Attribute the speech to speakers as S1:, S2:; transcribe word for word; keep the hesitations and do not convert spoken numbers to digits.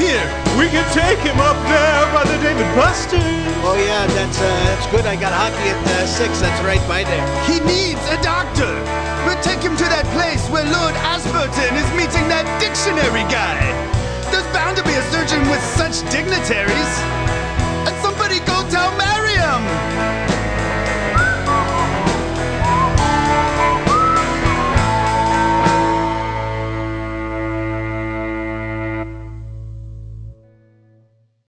S1: Here, we can take him up there by the David Busters.
S2: Oh, yeah, that's uh, that's good. I got hockey at uh, six. That's right by there.
S3: He needs a doctor. We'll take him to that place where Lord Asperton is meeting that dictionary guy. There's bound to be a surgeon with such dignitaries.